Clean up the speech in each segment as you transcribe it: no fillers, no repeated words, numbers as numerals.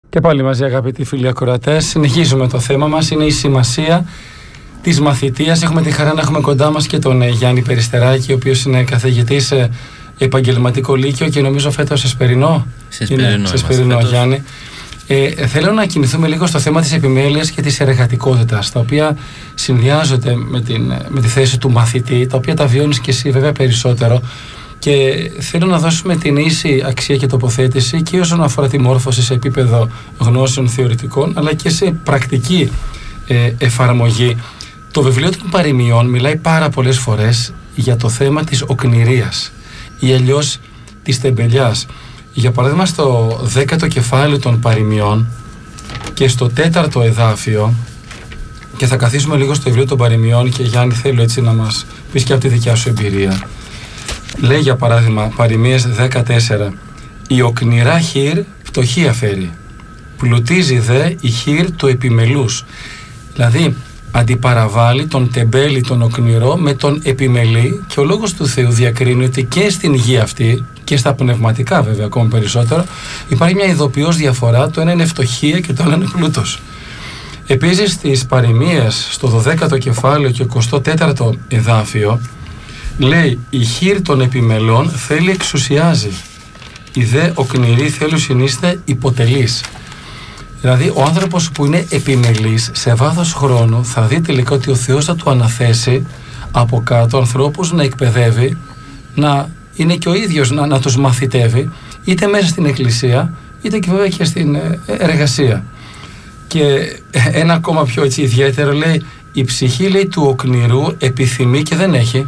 Και πάλι μαζί, αγαπητοί φίλοι ακροατές, συνεχίζουμε το θέμα μας. Είναι η σημασία της μαθητείας. Έχουμε τη χαρά να έχουμε κοντά μας και τον Γιάννη Περιστεράκη, ο οποίος είναι καθηγητής σε επαγγελματικό λύκειο και νομίζω φέτος σε Σπερινό. Σε Σπερινό, Γιάννη. Θέλω να κινηθούμε λίγο στο θέμα της επιμέλειας και της εργατικότητας, τα οποία συνδυάζονται με τη θέση του μαθητή, τα οποία τα βιώνεις και εσύ βέβαια περισσότερο. Και θέλω να δώσουμε την ίση αξία και τοποθέτηση και όσον αφορά τη μόρφωση σε επίπεδο γνώσεων θεωρητικών, αλλά και σε πρακτική εφαρμογή. Το βιβλίο των παροιμιών μιλάει πάρα πολλές φορές για το θέμα της οκνηρίας ή αλλιώς της τεμπελιάς. Για παράδειγμα, στο 10ο κεφάλαιο των παροιμιών και στο 4ο εδάφιο, και θα καθίσουμε λίγο στο βιβλίο των παροιμιών και Γιάννη θέλω έτσι να μας πεις και από τη δικιά σου εμπειρία. Λέει για παράδειγμα παροιμίες 14: «Η οκνηρά χείρ πτωχία φέρει, πλουτίζει δε η χείρ του επιμελούς». Δηλαδή αντιπαραβάλλει τον τεμπέλη, τον οκνηρό με τον επιμελή, και ο λόγος του Θεού διακρίνει ότι και στην γη αυτή και στα πνευματικά βέβαια ακόμη περισσότερο υπάρχει μια ειδοποιώς διαφορά, το ένα είναι φτωχία και το άλλο είναι πλούτος. Επίσης στις παροιμίες στο 12ο κεφάλαιο και 24ο εδάφιο λέει: «Η χείρ των επιμελών θέλει εξουσιάζει, η δε οκνηρή θέλει συνείστε υποτελής». Δηλαδή ο άνθρωπος που είναι επιμελής σε βάθος χρόνου θα δει τελικά ότι ο Θεός θα του αναθέσει από κάτω ανθρώπους να εκπαιδεύει, να είναι και ο ίδιος να τους μαθητεύει, είτε μέσα στην εκκλησία είτε και βέβαια και στην εργασία. Και ένα ακόμα πιο έτσι ιδιαίτερο λέει: «Η ψυχή λέει του οκνηρού επιθυμεί και δεν έχει,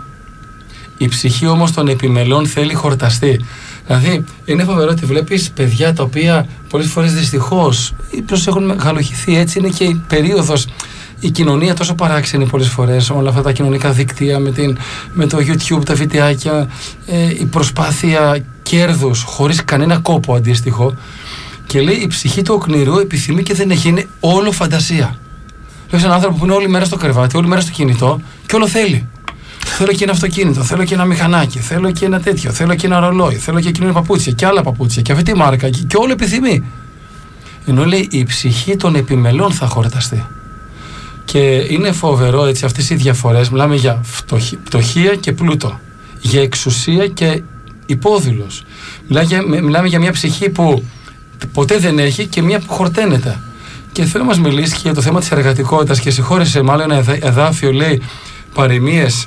η ψυχή όμως των επιμελών θέλει χορταστεί». Δηλαδή είναι φοβερό ότι βλέπεις παιδιά τα οποία πολλές φορές δυστυχώς ίσως έχουν μεγαλοχυθεί, έτσι είναι και η περίοδος, η κοινωνία τόσο παράξενη πολλές φορές, όλα αυτά τα κοινωνικά δίκτυα με το YouTube, τα βιντεάκια, η προσπάθεια κέρδους χωρίς κανένα κόπο αντίστοιχο, και λέει η ψυχή του οκνηρού επιθυμεί και δεν έχει, είναι όλο φαντασία. Βλέπεις έναν άνθρωπο που είναι όλη μέρα στο κρεβάτι, όλη μέρα στο κινητό και όλο θέλει. Θέλω και ένα αυτοκίνητο, θέλω και ένα μηχανάκι, θέλω και ένα τέτοιο, θέλω και ένα ρολόι, θέλω και εκείνη παπούτσια και άλλα παπούτσια και αυτή τη μάρκα και όλο επιθυμεί. Ενώ λέει η ψυχή των επιμελών θα χορταστεί. Και είναι φοβερό έτσι αυτές οι διαφορές. Μιλάμε για πτωχία και πλούτο, για εξουσία και υπόδουλος. Μιλάμε για μια ψυχή που ποτέ δεν έχει και μια που χορταίνεται. Και θέλω να μας μιλήσει και για το θέμα της εργατικότητας, και συγχώρεσε μάλλον ένα εδάφιο, λέει παροιμίες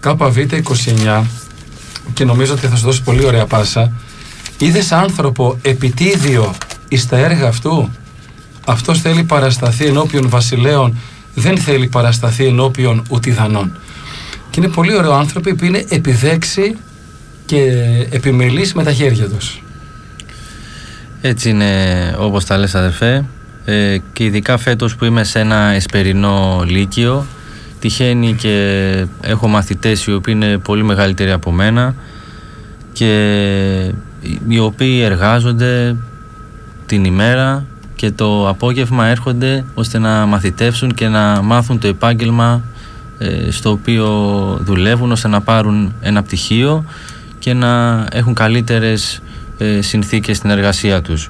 ΚΒ29, και νομίζω ότι θα σου δώσει πολύ ωραία πάσα. «Είδες άνθρωπο επιτίδιο εις τα έργα αυτού, αυτός θέλει παρασταθεί ενώπιον βασιλέων, δεν θέλει παρασταθεί ενώπιον ουτιδανών». Και είναι πολύ ωραίο άνθρωποι που είναι επιδέξοι και επιμελείς με τα χέρια τους. Έτσι είναι όπως τα λες, αδερφέ, και ειδικά φέτος που είμαι σε ένα εσπερινό λύκειο, τυχαίνει και έχω μαθητές οι οποίοι είναι πολύ μεγαλύτεροι από μένα και οι οποίοι εργάζονται την ημέρα και το απόγευμα έρχονται ώστε να μαθητεύσουν και να μάθουν το επάγγελμα στο οποίο δουλεύουν, ώστε να πάρουν ένα πτυχίο και να έχουν καλύτερες συνθήκες στην εργασία τους.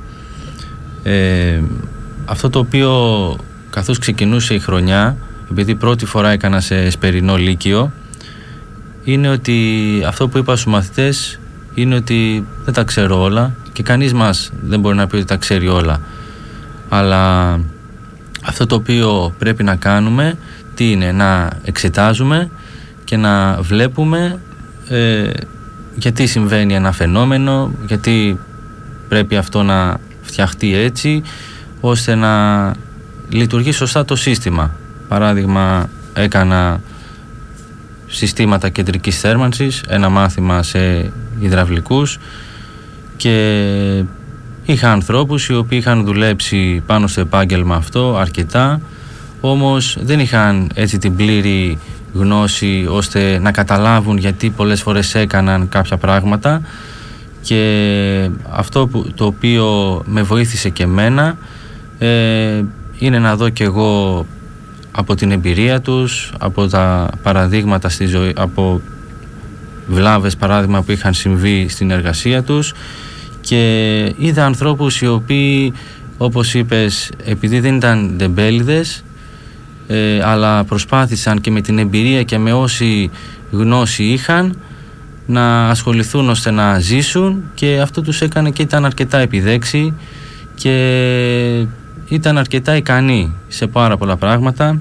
Αυτό το οποίο καθώς ξεκινούσε η χρονιά, επειδή πρώτη φορά έκανα σε εσπερινό λύκειο, είναι ότι αυτό που είπα στους μαθητές είναι ότι δεν τα ξέρω όλα και κανείς μας δεν μπορεί να πει ότι τα ξέρει όλα, αλλά αυτό το οποίο πρέπει να κάνουμε τι είναι? Να εξετάζουμε και να βλέπουμε γιατί συμβαίνει ένα φαινόμενο, γιατί πρέπει αυτό να φτιαχτεί έτσι ώστε να λειτουργεί σωστά το σύστημα. Παράδειγμα, έκανα συστήματα κεντρικής θέρμανσης, ένα μάθημα σε υδραυλικούς, και είχα ανθρώπους οι οποίοι είχαν δουλέψει πάνω στο επάγγελμα αυτό αρκετά, όμως δεν είχαν έτσι την πλήρη γνώση ώστε να καταλάβουν γιατί πολλές φορές έκαναν κάποια πράγματα, και αυτό το οποίο με βοήθησε και εμένα είναι να δω κι εγώ από την εμπειρία τους, από τα παραδείγματα στη ζωή, από βλάβες παράδειγμα που είχαν συμβεί στην εργασία τους, και είδα ανθρώπους οι οποίοι όπως είπες, επειδή δεν ήταν ντεμπέληδες, αλλά προσπάθησαν και με την εμπειρία και με όση γνώση είχαν να ασχοληθούν ώστε να ζήσουν, και αυτό τους έκανε και ήταν αρκετά επιδέξι και ήταν αρκετά ικανοί σε πάρα πολλά πράγματα.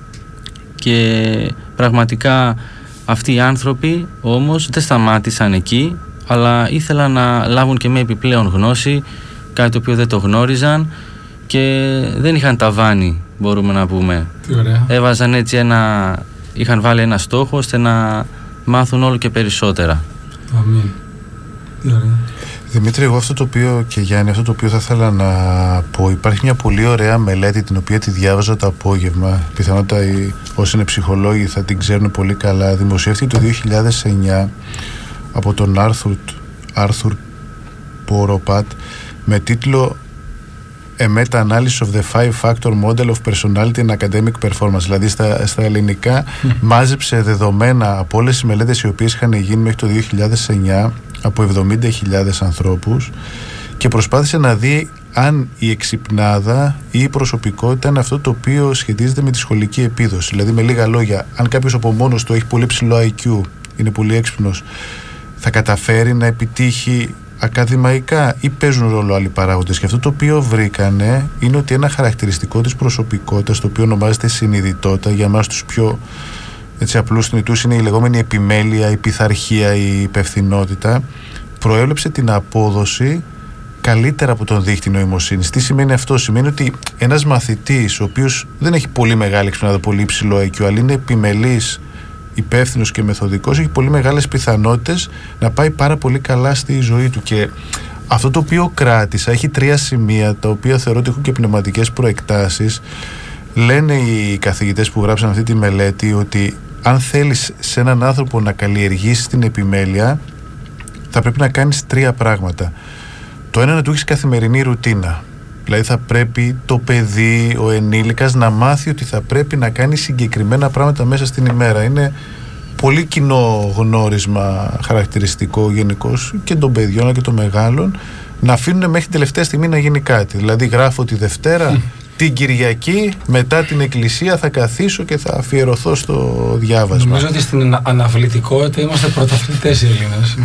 Και πραγματικά αυτοί οι άνθρωποι όμως δεν σταμάτησαν εκεί, αλλά ήθελαν να λάβουν και με επιπλέον γνώση, κάτι το οποίο δεν το γνώριζαν και δεν είχαν ταβάνι, μπορούμε να πούμε. Τι ωραία. Έβαζαν έτσι είχαν βάλει ένα στόχο ώστε να μάθουν όλο και περισσότερα. Αμήν. Τι ωραία. Δημήτρη, εγώ αυτό το οποίο, και Γιάννη, αυτό το οποίο θα ήθελα να πω, υπάρχει μια πολύ ωραία μελέτη την οποία τη διάβαζα το απόγευμα. Πιθανότατα όσοι είναι ψυχολόγοι θα την ξέρουν πολύ καλά. Δημοσιεύτηκε το 2009 από τον Άρθουρ Πόροπατ με τίτλο A Meta-Analysis of the Five-Factor Model of Personality and Academic Performance. Δηλαδή στα ελληνικά μάζεψε δεδομένα από όλες τις μελέτες οι οποίες είχαν γίνει μέχρι το 2009 από 70.000 ανθρώπους και προσπάθησε να δει αν η εξυπνάδα ή η προσωπικότητα είναι αυτό το οποίο σχετίζεται με τη σχολική επίδοση. Δηλαδή, με λίγα λόγια, αν κάποιος από μόνος του έχει πολύ ψηλό IQ, είναι πολύ έξυπνος, θα καταφέρει να επιτύχει ακαδημαϊκά ή παίζουν ρόλο άλλοι παράγοντες? Και αυτό το οποίο βρήκανε είναι ότι ένα χαρακτηριστικό της προσωπικότητας, το οποίο ονομάζεται συνειδητότητα, για εμάς τους πιο απλούς θνητούς είναι η λεγόμενη επιμέλεια, η πειθαρχία, η υπευθυνότητα, προέβλεψε την απόδοση καλύτερα από τον δείκτη νοημοσύνης. Τι σημαίνει αυτό? Σημαίνει ότι ένας μαθητής, ο οποίος δεν έχει πολύ μεγάλη εξυπνάδα, πολύ υψηλό IQ, αλλά είναι επιμελής, υπεύθυνος και μεθοδικός, έχει πολύ μεγάλες πιθανότητες να πάει πάρα πολύ καλά στη ζωή του. Και αυτό το οποίο κράτησα έχει 3 σημεία τα οποία θεωρώ ότι έχουν και πνευματικές προεκτάσεις. Λένε οι καθηγητές που γράψαν αυτή τη μελέτη ότι αν θέλεις σε έναν άνθρωπο να καλλιεργήσεις την επιμέλεια, θα πρέπει να κάνεις 3 πράγματα. Το ένα, να του έχεις καθημερινή ρουτίνα. Δηλαδή θα πρέπει το παιδί, ο ενήλικας, να μάθει ότι θα πρέπει να κάνει συγκεκριμένα πράγματα μέσα στην ημέρα. Είναι πολύ κοινό γνώρισμα χαρακτηριστικό γενικώς και των παιδιών αλλά και των μεγάλων, να αφήνουν μέχρι την τελευταία στιγμή να γίνει κάτι. Δηλαδή γράφω τη Δευτέρα, την Κυριακή μετά την εκκλησία θα καθίσω και θα αφιερωθώ στο διάβασμα. Νομίζω ότι στην αναβλητικότητα είμαστε πρωταθλητές οι Έλληνες.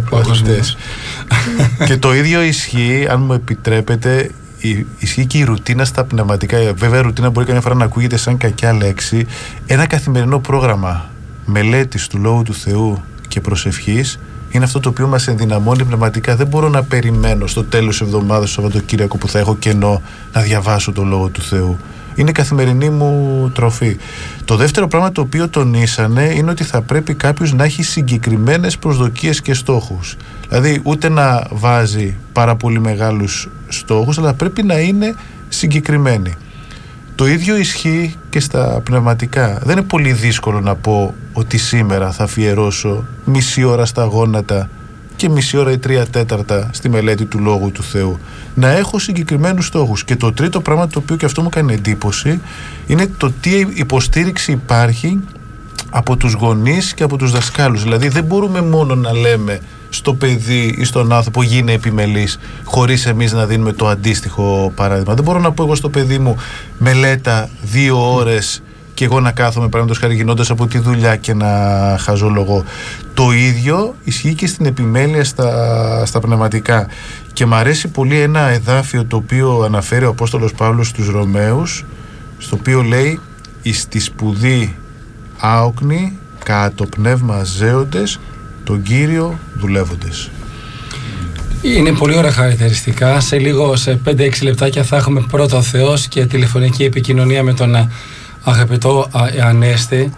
Και το ίδιο ισχύει, αν μου επιτρέπετε, ισχύει και η ρουτίνα στα πνευματικά. Βέβαια, η ρουτίνα μπορεί καμιά φορά να ακούγεται σαν κακιά λέξη. Ένα καθημερινό πρόγραμμα μελέτης του Λόγου του Θεού και προσευχής είναι αυτό το οποίο μας ενδυναμώνει πνευματικά. Δεν μπορώ να περιμένω στο τέλος της εβδομάδας, στο Σαββατοκύριακο που θα έχω κενό, να διαβάσω το Λόγο του Θεού. Είναι καθημερινή μου τροφή. Το δεύτερο πράγμα το οποίο τονίσανε είναι ότι θα πρέπει κάποιος να έχει συγκεκριμένες προσδοκίες και στόχους. Δηλαδή ούτε να βάζει πάρα πολύ μεγάλους στόχους, αλλά πρέπει να είναι συγκεκριμένοι. Το ίδιο ισχύει και στα πνευματικά. Δεν είναι πολύ δύσκολο να πω ότι σήμερα θα αφιερώσω μισή ώρα στα γόνατα και μισή ώρα ή 3/4 στη μελέτη του Λόγου του Θεού. Να έχω συγκεκριμένους στόχους. Και το τρίτο πράγμα το οποίο και αυτό μου κάνει εντύπωση είναι το τι υποστήριξη υπάρχει από τους γονείς και από τους δασκάλους. Δηλαδή δεν μπορούμε μόνο να λέμε στο παιδί ή στον άνθρωπο γίνε επιμελής χωρίς εμείς να δίνουμε το αντίστοιχο παράδειγμα. Δεν μπορώ να πω εγώ στο παιδί μου μελέτα 2 ώρες και εγώ να κάθομαι παραδείγματος χάρη γινώντας από τη δουλειά και να χαζολογώ. Το ίδιο ισχύει και στην επιμέλεια στα πνευματικά. Και μου αρέσει πολύ ένα εδάφιο το οποίο αναφέρει ο Απόστολος Παύλος στους Ρωμαίους, στο οποίο λέει «Εις τη σπουδή άοκνοι, κατά το πνεύμα ζέοντες, τον Κύριο δουλεύοντες». Είναι πολύ ωραία χαρακτηριστικά. Σε λίγο, σε 5-6 λεπτάκια θα έχουμε πρώτο Θεός και τηλεφωνική επικοινωνία με τον αγαπητό Ανέστη.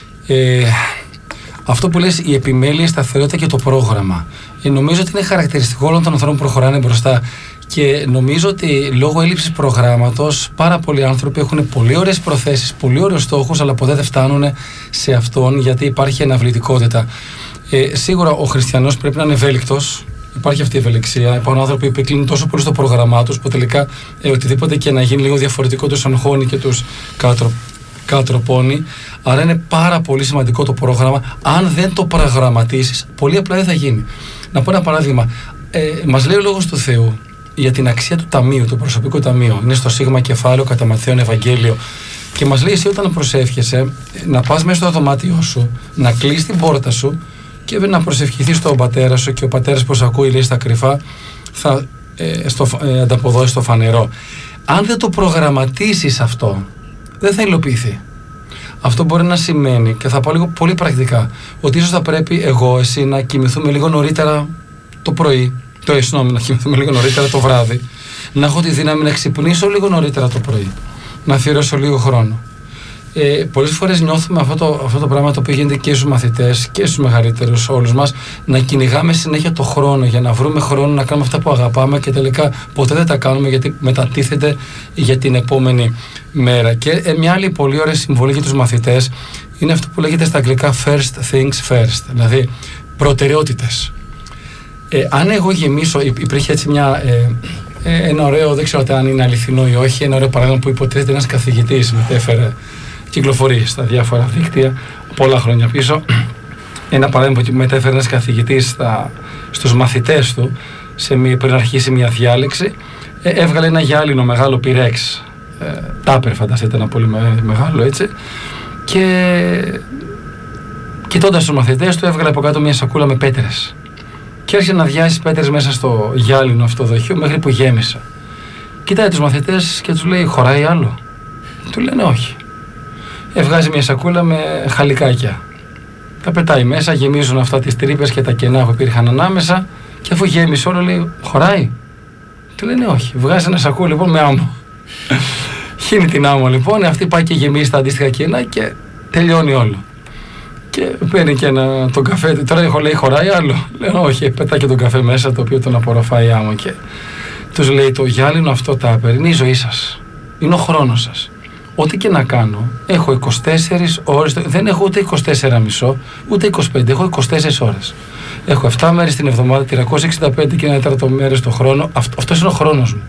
Αυτό που λες, η επιμέλεια, η σταθερότητα και το πρόγραμμα. Νομίζω ότι είναι χαρακτηριστικό όλων των ανθρώπων που προχωράνε μπροστά. Και νομίζω ότι λόγω έλλειψης προγράμματος πάρα πολλοί άνθρωποι έχουν πολύ ωραίες προθέσεις, πολύ ωραίους στόχους, αλλά ποτέ δεν φτάνουν σε αυτόν γιατί υπάρχει αναβλητικότητα. Σίγουρα ο χριστιανός πρέπει να είναι ευέλικτος. Υπάρχει αυτή η ευελιξία. Υπάρχουν άνθρωποι που κλείνουν τόσο πολύ στο πρόγραμμά τους που τελικά οτιδήποτε και να γίνει λίγο διαφορετικό τους αγχώνει και τους κατροπώνει. Άρα είναι πάρα πολύ σημαντικό το πρόγραμμα. Αν δεν το προγραμματίσεις, πολύ απλά δεν θα γίνει. Να πω ένα παράδειγμα. Μας λέει ο Λόγος του Θεού για την αξία του ταμείου, του προσωπικού ταμείου. Είναι στο Σίγμα Κεφάλαιο κατά Ματθαίον Ευαγγέλιο. Και μας λέει εσύ όταν προσεύχεσαι να πας μέσα στο δωμάτιό σου, να κλείσεις την πόρτα σου και να προσευχηθείς στον πατέρα σου, και ο πατέρας που σε ακούει λέει στα κρυφά θα ανταποδώσει στο φανερό. Αν δεν το προγραμματίσεις αυτό, δεν θα υλοποιηθεί. Αυτό μπορεί να σημαίνει, και θα πω λίγο πολύ πρακτικά, ότι ίσως θα πρέπει εγώ, εσύ να κοιμηθούμε λίγο νωρίτερα το πρωί, να κοιμηθούμε λίγο νωρίτερα το βράδυ, να έχω τη δύναμη να ξυπνήσω λίγο νωρίτερα το πρωί, να αφιερώσω λίγο χρόνο. Πολλές φορές νιώθουμε αυτό το πράγμα το οποίο γίνεται και στους μαθητές και στους μεγαλύτερους όλους μας, να κυνηγάμε συνέχεια το χρόνο για να βρούμε χρόνο να κάνουμε αυτά που αγαπάμε και τελικά ποτέ δεν τα κάνουμε γιατί μετατίθεται για την επόμενη μέρα. Και μια άλλη πολύ ωραία συμβολή για τους μαθητές είναι αυτό που λέγεται στα αγγλικά first things first, δηλαδή προτεραιότητες. Αν εγώ γεμίσω, υπήρχε έτσι ένα ωραίο, δεν ξέρω αν είναι αληθινό ή όχι, ένα ωραίο παράδειγμα που υποτίθεται ένας καθηγητής μετέφερε, κυκλοφορεί στα διάφορα δίκτυα πολλά χρόνια πίσω, ένα παράδειγμα που μετέφερε ένας καθηγητής στους μαθητές του πριν αρχίσει μια διάλεξη, έβγαλε ένα γυάλινο μεγάλο πυρέξ, τάπερ φανταστείτε, ένα πολύ μεγάλο έτσι, και κοιτώντας τους μαθητές του έβγαλε από κάτω μια σακούλα με πέτρες και άρχισε να διάσει πέτρες μέσα στο γυάλινο αυτό δοχείο μέχρι που γέμισε. Κοιτάει τους μαθητές και τους λέει χωράει άλλο? Του λένε όχι. Βγάζει μια σακούλα με χαλικάκια, τα πετάει μέσα, γεμίζουν αυτά τις τρύπες και τα κενά που υπήρχαν ανάμεσα, και αφού γέμισε όλο λέει χωράει? Του λένε όχι. Βγάζει ένα σακούλι λοιπόν με άμμο. Χύνει την άμμο λοιπόν, αυτή πάει και γεμίζει τα αντίστοιχα κενά και τελειώνει όλο. Και παίρνει και τον καφέ. Τώρα λέει χωράει άλλο? Λένε όχι, πετάει και τον καφέ μέσα, το οποίο τον απορροφάει άμμο. Και τους λέει το γυάλινο αυτό τάπερ είναι η ζωή σας, είναι ο χρόνος σας. Ό,τι και να κάνω, έχω 24 ώρες, δεν έχω ούτε 24,5, ούτε 25, έχω 24 ώρες. Έχω 7 μέρες την εβδομάδα, 365 και 1 τέταρτο μέρες το χρόνο, αυτός είναι ο χρόνος μου.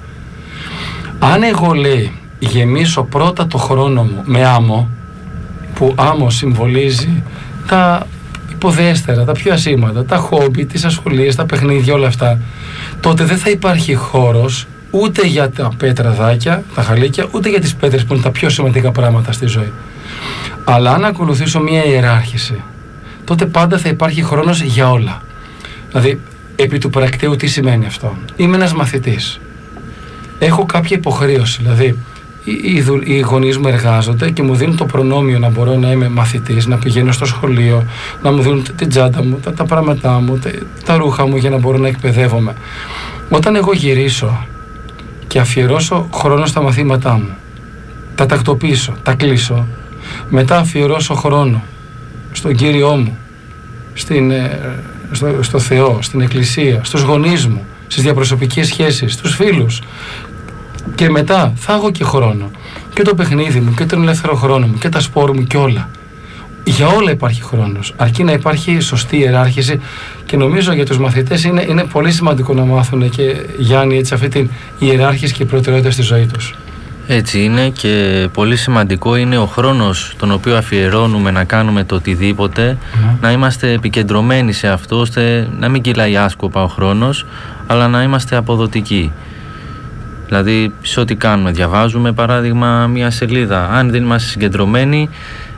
Αν εγώ λέει γεμίσω πρώτα το χρόνο μου με άμμο, που άμμο συμβολίζει τα υποδέστερα, τα πιο ασήμαντα, τα χόμπι, τις ασχολίες, τα παιχνίδια, όλα αυτά, τότε δεν θα υπάρχει χώρος ούτε για τα πέτραδάκια, τα χαλίκια, ούτε για τις πέτρες που είναι τα πιο σημαντικά πράγματα στη ζωή. Αλλά αν ακολουθήσω μια ιεράρχηση, τότε πάντα θα υπάρχει χρόνος για όλα. Δηλαδή, επί του πρακτέου τι σημαίνει αυτό? Είμαι ένας μαθητής. Έχω κάποια υποχρέωση, δηλαδή οι γονείς μου εργάζονται και μου δίνουν το προνόμιο να μπορώ να είμαι μαθητής, να πηγαίνω στο σχολείο, να μου δίνουν την τσάντα μου, τα πράγματά μου, τα ρούχα μου για να μπορώ να εκπαιδεύομαι. Όταν εγώ γυρίσω και αφιερώσω χρόνο στα μαθήματά μου, τα τακτοποιήσω, τα κλείσω, μετά αφιερώσω χρόνο στον Κύριό μου, στο Θεό, στην Εκκλησία, στους γονείς μου, στις διαπροσωπικές σχέσεις, στους φίλους, και μετά θα έχω και χρόνο και το παιχνίδι μου και τον ελεύθερο χρόνο μου και τα σπόρ μου και όλα. Για όλα υπάρχει χρόνος, αρκεί να υπάρχει σωστή ιεράρχηση, και νομίζω για τους μαθητές είναι πολύ σημαντικό να μάθουν, και Γιάννη, έτσι, αυτή την ιεράρχηση και προτεραιότητα στη ζωή τους. Έτσι είναι, και πολύ σημαντικό είναι ο χρόνος τον οποίο αφιερώνουμε να κάνουμε το οτιδήποτε, να είμαστε επικεντρωμένοι σε αυτό, ώστε να μην κυλάει άσκοπα ο χρόνος, αλλά να είμαστε αποδοτικοί. Δηλαδή σε ό,τι κάνουμε, διαβάζουμε παράδειγμα μια σελίδα, αν δεν είμαστε συγκεντρωμένοι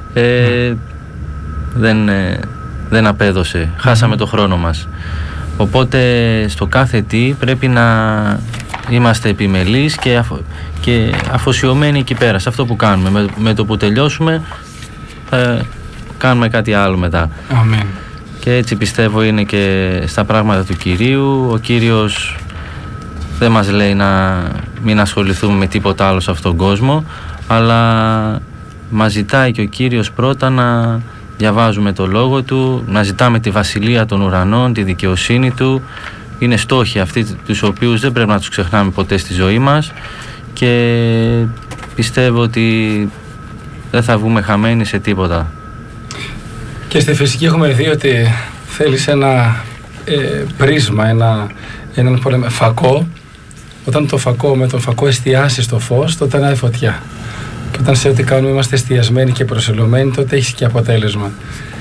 δεν απέδωσε, χάσαμε το χρόνο μας. Οπότε στο κάθε τι πρέπει να είμαστε επιμελείς και αφοσιωμένοι εκεί πέρα σε αυτό που κάνουμε. Με το που τελειώσουμε κάνουμε κάτι άλλο μετά. Αμήν. Και έτσι πιστεύω είναι και στα πράγματα του Κυρίου. Ο Κύριος δεν μας λέει να μην ασχοληθούμε με τίποτα άλλο σε αυτόν τον κόσμο, αλλά μας ζητάει και ο Κύριος πρώτα να διαβάζουμε το Λόγο Του, να ζητάμε τη Βασιλεία των Ουρανών, τη δικαιοσύνη Του. Είναι στόχοι αυτοί τους οποίους δεν πρέπει να τους ξεχνάμε ποτέ στη ζωή μας, και πιστεύω ότι δεν θα βγούμε χαμένοι σε τίποτα. Και στη φυσική έχουμε δει ότι θέλεις ένα πρίσμα, έναν φακό. Όταν με τον φακό εστιάσεις το φως, τότε ανάβει φωτιά. Και όταν σε ό,τι κάνουμε είμαστε εστιασμένοι και προσελωμένοι, τότε έχεις και αποτέλεσμα.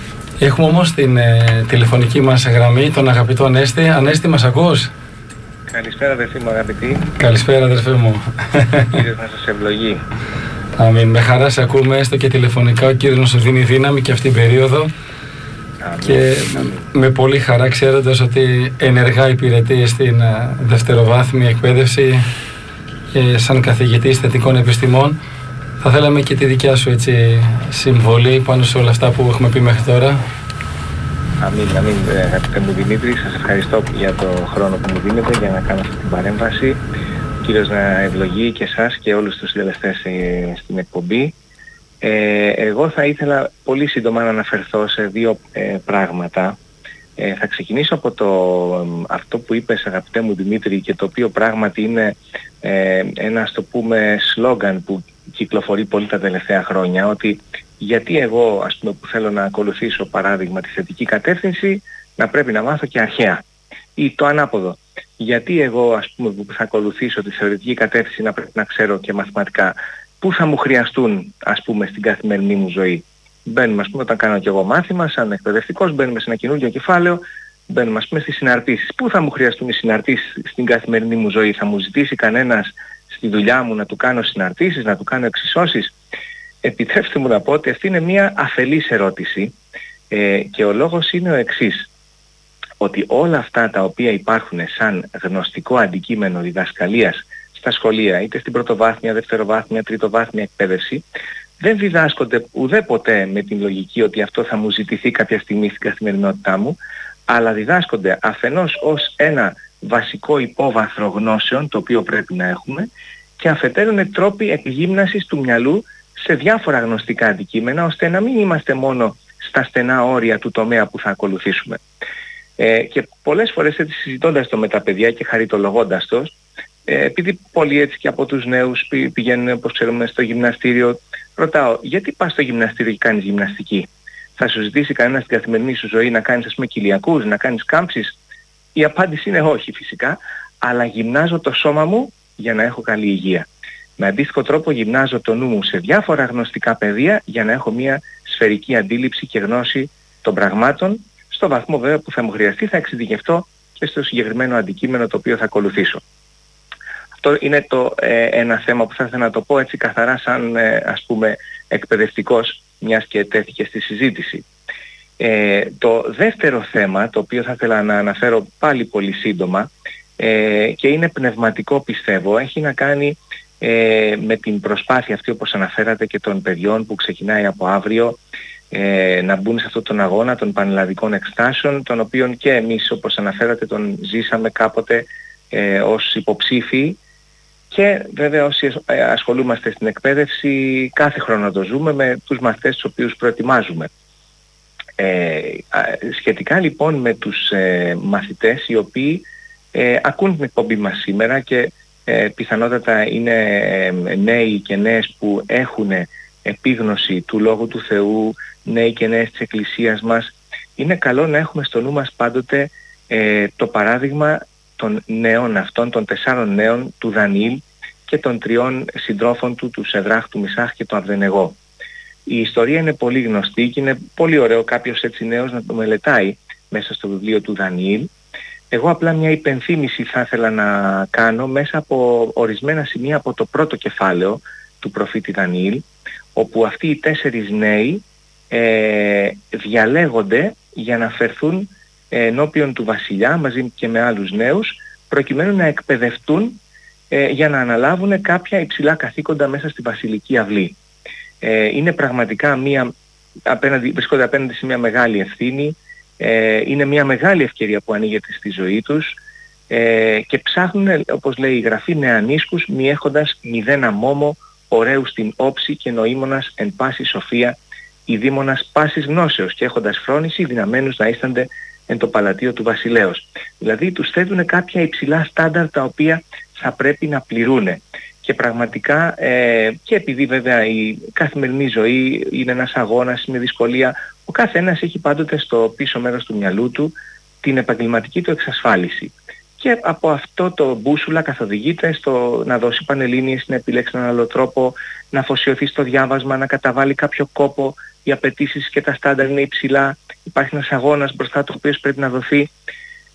Έχουμε όμως την τηλεφωνική μας γραμμή, τον αγαπητό Ανέστη. Ανέστη, μας ακούς? Καλησπέρα αδερφή μου αγαπητή. Καλησπέρα αδερφέ μου. Κύριος να σας ευλογεί. Αμήν. Με χαρά σε ακούμε, έστω και τηλεφωνικά. Ο Κύριος να σου δίνει δύναμη και αυτή την περίοδο. Αμήν. Και με πολύ χαρά, ξέροντας ότι ενεργά υπηρετεί στην δευτεροβάθμια εκπαίδευση σαν καθηγητής θετικών επιστημών. Θα θέλαμε και τη δικιά σου συμβολή πάνω σε όλα αυτά που έχουμε πει μέχρι τώρα. Αμήν, αγαπητέ μου Δημήτρη, σας ευχαριστώ για το χρόνο που μου δίνετε για να κάνω αυτή την παρέμβαση. Ο Κύριος να ευλογεί και εσάς και όλους τους συντελεστές στην εκπομπή. Εγώ θα ήθελα πολύ σύντομα να αναφερθώ σε δύο πράγματα. Θα ξεκινήσω από αυτό που είπες αγαπητέ μου Δημήτρη, και το οποίο πράγματι είναι ένα, ας το πούμε, σλόγγαν που κυκλοφορεί πολύ τα τελευταία χρόνια, ότι γιατί εγώ, ας πούμε, που θέλω να ακολουθήσω παράδειγμα τη θετική κατεύθυνση, να πρέπει να μάθω και αρχαία, ή το ανάποδο. Γιατί εγώ, ας πούμε, που θα ακολουθήσω τη θεωρητική κατεύθυνση, να πρέπει να ξέρω και μαθηματικά. Πού θα μου χρειαστούν, ας πούμε, στην καθημερινή μου ζωή. Μπαίνουμε, ας πούμε, όταν κάνω και εγώ μάθημα σαν εκπαιδευτικός, μπαίνουμε σε ένα καινούργιο κεφάλαιο, μπαίνουμε, ας πούμε, στις συναρτήσεις. Πού θα μου χρειαστούν οι συναρτήσεις στην καθημερινή μου ζωή? Θα μου ζητήσει κανένας στη δουλειά μου να του κάνω συναρτήσεις, να του κάνω εξισώσεις? Επιτρέψτε μου να πω ότι αυτή είναι μια αφελής ερώτηση, και ο λόγος είναι ο εξής. Ότι όλα αυτά τα οποία υπάρχουν σαν γνωστικό αντικείμενο διδασκαλίας στα σχολεία, είτε στην πρωτοβάθμια, δευτεροβάθμια, τριτοβάθμια εκπαίδευση, δεν διδάσκονται ουδέποτε με την λογική ότι αυτό θα μου ζητηθεί κάποια στιγμή στην καθημερινότητά μου, αλλά διδάσκονται αφενός ως ένα βασικό υπόβαθρο γνώσεων, το οποίο πρέπει να έχουμε, και αφετέρου είναι τρόποι εκγύμνασης του μυαλού σε διάφορα γνωστικά αντικείμενα, ώστε να μην είμαστε μόνο στα στενά όρια του τομέα που θα ακολουθήσουμε. Και πολλές φορές έτσι συζητώντας το με τα παιδιά και χαριτολογώντας το, επειδή πολλοί έτσι και από τους νέους πηγαίνουν, όπως ξέρουμε, στο γυμναστήριο, ρωτάω, γιατί πας στο γυμναστήριο και κάνεις γυμναστική? Θα σου ζητήσει κανένα στην καθημερινή σου ζωή να κάνεις, ας πούμε, κοιλιακούς, να κάνεις κάμψεις? Η απάντηση είναι όχι φυσικά, αλλά γυμνάζω το σώμα μου για να έχω καλή υγεία. Με αντίστοιχο τρόπο γυμνάζω το νου μου σε διάφορα γνωστικά πεδία για να έχω μια σφαιρική αντίληψη και γνώση των πραγμάτων, στο βαθμό βέβαια που θα μου χρειαστεί θα εξειδικευτώ και στο συγκεκριμένο αντικείμενο το οποίο θα ακολουθήσω. Αυτό είναι ένα θέμα που θα ήθελα να το πω έτσι καθαρά σαν ας πούμε εκπαιδευτικός, μιας και τέθηκε στη συζήτηση. Το δεύτερο θέμα, το οποίο θα ήθελα να αναφέρω πάλι πολύ σύντομα, και είναι πνευματικό πιστεύω, έχει να κάνει με την προσπάθεια αυτή, όπως αναφέρατε, και των παιδιών που ξεκινάει από αύριο να μπουν σε αυτόν τον αγώνα των πανελλαδικών εκστάσεων, τον οποίον και εμείς, όπως αναφέρατε, τον ζήσαμε κάποτε ως υποψήφιοι, και βέβαια όσοι ασχολούμαστε στην εκπαίδευση κάθε χρόνο το ζούμε με τους μαθητές τους οποίους προετοιμάζουμε. Σχετικά λοιπόν με τους μαθητές οι οποίοι ακούν την εκπομπή μας σήμερα και πιθανότατα είναι νέοι και νέες που έχουν επίγνωση του Λόγου του Θεού, νέοι και νέες της Εκκλησίας μας, είναι καλό να έχουμε στο νου μας πάντοτε το παράδειγμα των νέων αυτών, των 4 νέων του Δανιήλ και των 3 συντρόφων του, του Σεδράχ, του Μισάχ και του Αβδενεγώ. Η ιστορία είναι πολύ γνωστή και είναι πολύ ωραίο κάποιος έτσι νέος να το μελετάει μέσα στο βιβλίο του Δανιήλ. Εγώ απλά μια υπενθύμηση θα ήθελα να κάνω μέσα από ορισμένα σημεία από το πρώτο κεφάλαιο του προφήτη Δανιήλ, όπου αυτοί οι 4 νέοι διαλέγονται για να φερθούν ενώπιον του βασιλιά μαζί και με άλλους νέους, προκειμένου να εκπαιδευτούν για να αναλάβουν κάποια υψηλά καθήκοντα μέσα στη βασιλική αυλή. Είναι πραγματικά βρισκόνται απέναντι σε μια μεγάλη ευθύνη, είναι μια μεγάλη ευκαιρία που ανοίγεται στη ζωή τους, και ψάχνουν, όπως λέει η Γραφή, νεανίσκους μη έχοντας μηδένα μόμο, ωραίους στην όψη και νοήμονας εν πάση σοφία, ειδήμονας πάσης γνώσεως και έχοντας φρόνηση δυναμένους να ίστανται εν το παλατίο του βασιλέως. Δηλαδή τους θέτουν κάποια υψηλά στάνταρ τα οποία θα πρέπει να πληρούνε. Και πραγματικά, και επειδή βέβαια η καθημερινή ζωή είναι ένας αγώνας, είναι δυσκολία, ο καθένας έχει πάντοτε στο πίσω μέρος του μυαλού του την επαγγελματική του εξασφάλιση. Και από αυτό το μπούσουλα καθοδηγείται στο να δώσει πανελλήνιες, να επιλέξει έναν άλλο τρόπο, να αφοσιωθεί στο διάβασμα, να καταβάλει κάποιο κόπο, οι απαιτήσεις και τα στάνταρ είναι υψηλά, υπάρχει ένας αγώνας μπροστά του οποίος πρέπει να δοθεί.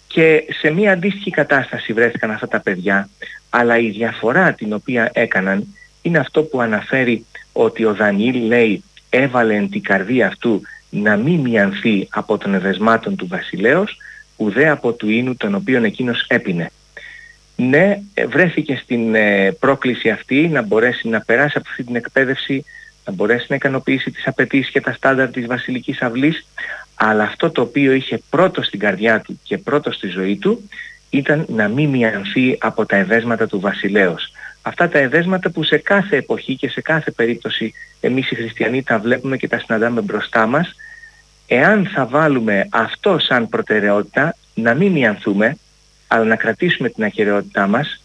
Και σε μια αντίστοιχη κατάσταση βρέθηκαν αυτά τα παιδιά, αλλά η διαφορά την οποία έκαναν είναι αυτό που αναφέρει ότι ο Δανιήλ, λέει, έβαλε την καρδία αυτού να μην μιανθεί από των εδεσμάτων του βασιλέως, ουδέ από του ίνου τον οποίον εκείνος έπινε. Ναι, βρέθηκε στην πρόκληση αυτή να μπορέσει να περάσει από αυτή την εκπαίδευση, να μπορέσει να ικανοποιήσει τις απαιτήσεις και τα στάνταρ της βασιλικής αυλής, αλλά αυτό το οποίο είχε πρώτο στην καρδιά του και πρώτο στη ζωή του ήταν να μην μιανθεί από τα εδέσματα του βασιλέως. Αυτά τα εδέσματα που σε κάθε εποχή και σε κάθε περίπτωση εμείς οι χριστιανοί τα βλέπουμε και τα συναντάμε μπροστά μας. Εάν θα βάλουμε αυτό σαν προτεραιότητα, να μην μιανθούμε, αλλά να κρατήσουμε την ακεραιότητά μας,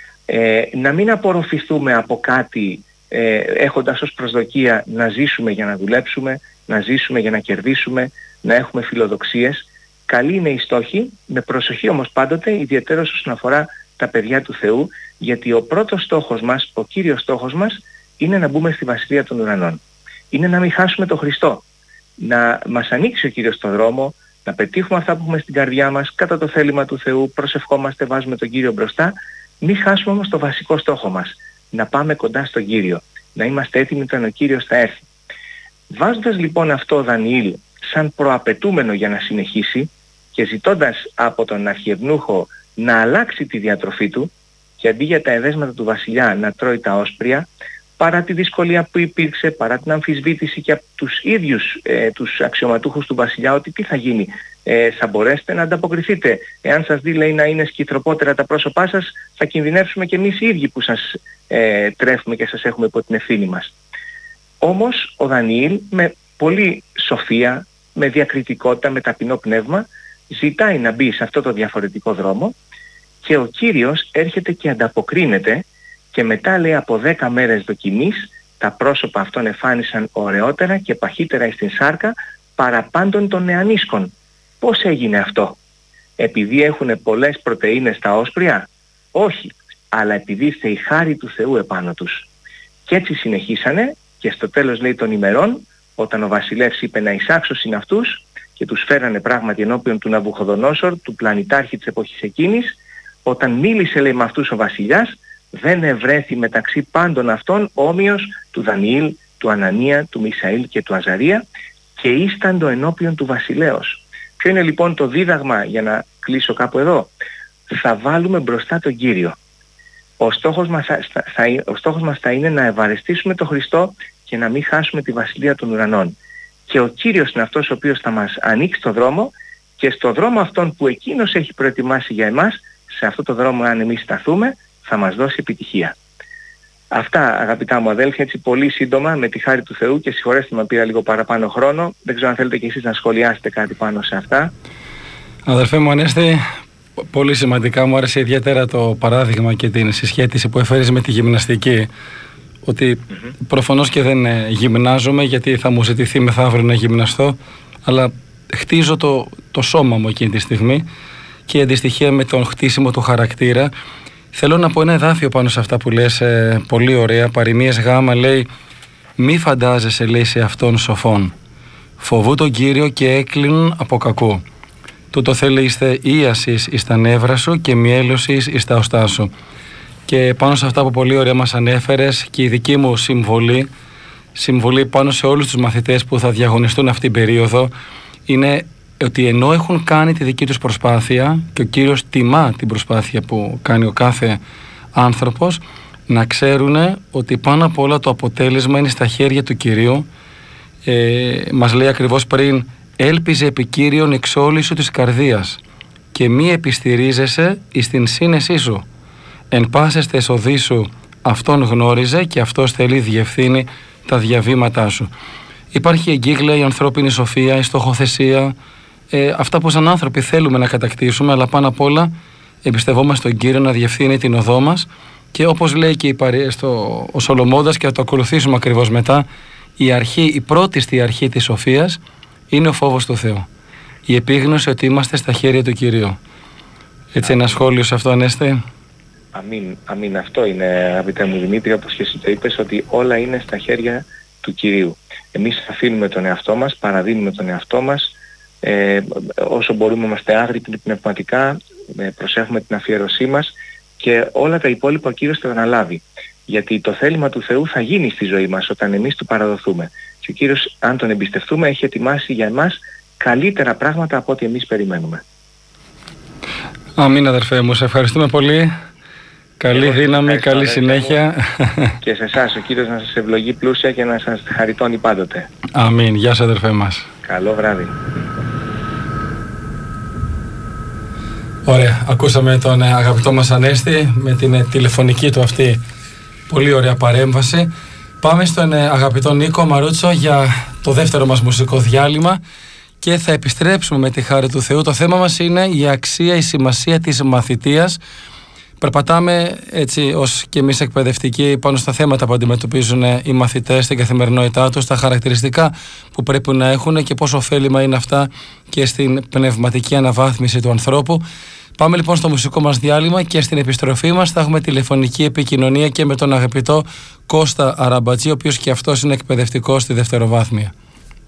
να μην απορροφηθούμε από κάτι έχοντας ως προσδοκία να ζήσουμε για να δουλέψουμε, να ζήσουμε για να κερδίσουμε, να έχουμε φιλοδοξίες. Καλή είναι η στόχη, με προσοχή όμως πάντοτε, ιδιαιτέρως όσον αφορά τα παιδιά του Θεού, γιατί ο πρώτος στόχος μας, ο κύριος στόχος μας, είναι να μπούμε στη Βασιλεία των Ουρανών. Είναι να μην χάσουμε τον Χριστό. Να μας ανοίξει ο Κύριος τον δρόμο, να πετύχουμε αυτά που έχουμε στην καρδιά μας, κατά το θέλημα του Θεού, προσευχόμαστε, βάζουμε τον Κύριο μπροστά. Μην χάσουμε όμως το βασικό στόχο μας, να πάμε κοντά στον Κύριο, να είμαστε έτοιμοι όταν ο Κύριος θα έρθει. Βάζοντας λοιπόν αυτό ο Δανιήλ σαν προαπαιτούμενο για να συνεχίσει και ζητώντας από τον αρχιευνούχο να αλλάξει τη διατροφή του και αντί για τα εδέσματα του βασιλιά να τρώει τα όσπρια, παρά τη δυσκολία που υπήρξε, παρά την αμφισβήτηση και από τους ίδιους τους αξιωματούχους του βασιλιά, ότι τι θα γίνει, θα μπορέσετε να ανταποκριθείτε. Εάν σας δει, λέει, να είναι σκυθροπότερα τα πρόσωπά σας, θα κινδυνεύσουμε και εμείς οι ίδιοι που σας τρέφουμε και σας έχουμε υπό την ευθύνη μας. Όμως ο Δανιήλ με πολύ σοφία, με διακριτικότητα, με ταπεινό πνεύμα, ζητάει να μπει σε αυτό το διαφορετικό δρόμο και ο Κύριος έρχεται και ανταποκρίνεται και μετά, λέει, από 10 μέρες δοκιμής τα πρόσωπα αυτών εφάνησαν ωραιότερα και παχύτερα στην σάρκα παραπάντων των νεανίσκων. Πώς έγινε αυτό? Επειδή έχουν πολλές πρωτεΐνες τα όσπρια? Όχι, αλλά επειδή ήρθε η χάρη του Θεού επάνω τους. Και έτσι συνεχίσανε και στο τέλος, λέει, των ημερών, όταν ο βασιλεύς είπε να εισάξωσιν αυτούς και τους φέρανε πράγματι ενώπιον του Ναβουχοδονόσορ, του πλανητάρχη της εποχής εκείνης, όταν μίλησε, λέει, με αυτούς ο βασιλιάς, δεν ευρέθη μεταξύ πάντων αυτών όμοιος του Δανιήλ, του Ανανία, του Μισαήλ και του Αζαρία και ίσταντο ενώπιον του βασιλέως. Ποιο είναι λοιπόν το δίδαγμα, για να κλείσω κάπου εδώ? Θα βάλουμε μπροστά τον Κύριο. Ο στόχος μας θα είναι να ευαρεστήσουμε τον Χριστό και να μην χάσουμε τη Βασιλεία των Ουρανών. Και ο Κύριος είναι αυτός ο οποίος θα μας ανοίξει το δρόμο και στο δρόμο αυτόν που Εκείνος έχει προετοιμάσει για εμάς, σε αυτό το δρόμο αν εμείς σταθούμε, θα μας δώσει επιτυχία. Αυτά, αγαπητά μου αδέλφια, έτσι πολύ σύντομα, με τη χάρη του Θεού, και συγχωρέστε με, πήρα λίγο παραπάνω χρόνο. Δεν ξέρω αν θέλετε και εσείς να σχολιάσετε κάτι πάνω σε αυτά. Αδελφέ μου Ανέστη, πολύ σημαντικά, μου άρεσε ιδιαίτερα το παράδειγμα και την συσχέτιση που έφερες με τη γυμναστική. Ότι προφανώς και δεν γυμνάζομαι, γιατί θα μου ζητηθεί μεθαύριο να γυμναστώ, αλλά χτίζω το σώμα μου εκείνη τη στιγμή και η αντιστοιχεία με τον χτίσιμο του χαρακτήρα. Θέλω να πω ένα εδάφιο πάνω σε αυτά που λες, πολύ ωραία. Παροιμίες Γ, λέει, μη φαντάζεσαι, λέει, σε αυτόν σοφόν. Φοβού τον Κύριο και έκλεινουν από κακού. Τούτο θέλει είστε ίασης εις τα νεύρα σου και μιέλωσης εις τα οστά σου. Και πάνω σε αυτά που πολύ ωραία μας ανέφερες, και η δική μου συμβολή πάνω σε όλους τους μαθητές που θα διαγωνιστούν αυτή την περίοδο, είναι ότι ενώ έχουν κάνει τη δική τους προσπάθεια και ο Κύριος τιμά την προσπάθεια που κάνει ο κάθε άνθρωπος, να ξέρουν ότι πάνω απ' όλα το αποτέλεσμα είναι στα χέρια του Κυρίου. Μας λέει ακριβώς πριν, έλπιζε επί Κύριον εξ όλης σου της καρδίας και μη επιστηρίζεσαι εις την σύνεσή σου. Εν πάσες τε οδοί σου αυτόν γνώριζε και αυτός θέλει διευθύνει τα διαβήματά σου. Υπάρχει εγκύκλια η ανθρώπινη σοφία, η στοχοθεσία, αυτά που σαν άνθρωποι θέλουμε να κατακτήσουμε, αλλά πάνω απ' όλα εμπιστευόμαστε τον Κύριο να διευθύνει την οδό μας, και όπως λέει και ο Σολομώντας, και θα το ακολουθήσουμε ακριβώς μετά, η πρώτη αρχή της σοφίας είναι ο φόβος του Θεού. Η επίγνωση ότι είμαστε στα χέρια του Κυρίου. Έτσι, ένα σχόλιο σε αυτό, Ανέστη. Αμήν. Αυτό είναι, αγαπητέ μου Δημήτρη, όπως και εσύ το είπες, ότι όλα είναι στα χέρια του Κυρίου. Εμείς αφήνουμε τον εαυτό μας, παραδίνουμε τον εαυτό μας, όσο μπορούμε είμαστε άγρυπνοι πνευματικά, προσέχουμε την αφιέρωσή μας και όλα τα υπόλοιπα ο Κύριος θα αναλάβει. Γιατί το θέλημα του Θεού θα γίνει στη ζωή μας όταν εμείς του παραδοθούμε. Και ο Κύριος, αν τον εμπιστευτούμε, έχει ετοιμάσει για εμάς καλύτερα πράγματα από ό,τι εμείς περιμένουμε. Αμήν, αδερφέ μου, σε ευχαριστούμε πολύ. Καλή δύναμη, καλή συνέχεια. Και σε εσάς, ο Κύριος να σας ευλογεί πλούσια και να σας χαριτώνει πάντοτε. Αμήν. Γεια σας, αδερφέ μας. Καλό βράδυ. Ωραία, ακούσαμε τον αγαπητό μας Ανέστη με την τηλεφωνική του αυτή πολύ ωραία παρέμβαση. Πάμε στον αγαπητό Νίκο Μαρούτσο για το δεύτερο μας μουσικό διάλειμμα και θα επιστρέψουμε με τη χάρη του Θεού. Το θέμα μας είναι η αξία, η σημασία της μαθητείας. Περπατάμε έτσι ως και εμείς εκπαιδευτικοί πάνω στα θέματα που αντιμετωπίζουν οι μαθητές στην καθημερινότητά τους, τα χαρακτηριστικά που πρέπει να έχουν και πόσο ωφέλιμα είναι αυτά και στην πνευματική αναβάθμιση του ανθρώπου. Πάμε λοιπόν στο μουσικό μας διάλειμμα και στην επιστροφή μας θα έχουμε τηλεφωνική επικοινωνία και με τον αγαπητό Κώστα Αραμπατζή, ο οποίος και αυτός είναι εκπαιδευτικός στη δευτεροβάθμια.